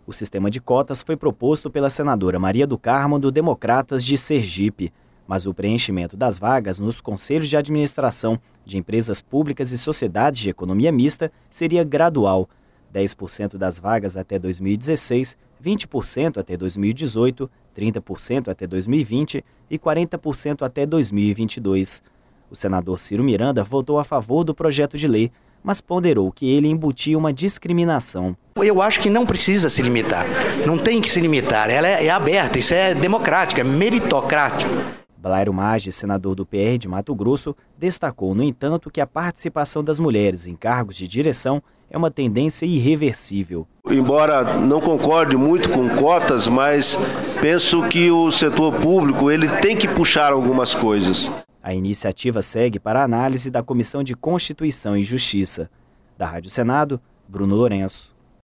O sistema de cotas foi proposto pela senadora Maria do Carmo, do Democratas de Sergipe, mas o preenchimento das vagas nos conselhos de administração de empresas públicas e sociedades de economia mista seria gradual: 10% das vagas até 2016, 20% até 2018, 30% até 2020 e 40% até 2022. O senador Ciro Miranda votou a favor do projeto de lei, mas ponderou que ele embutia uma discriminação. Eu acho que não precisa se limitar, não tem que se limitar, ela é aberta, isso é democrático, é meritocrático. Blairo Maggi, senador do PR de Mato Grosso, destacou, no entanto, que a participação das mulheres em cargos de direção é uma tendência irreversível. Embora não concorde muito com cotas, mas penso que o setor público ele tem que puxar algumas coisas. A iniciativa segue para a análise da Comissão de Constituição e Justiça. Da Rádio Senado, Bruno Lourenço.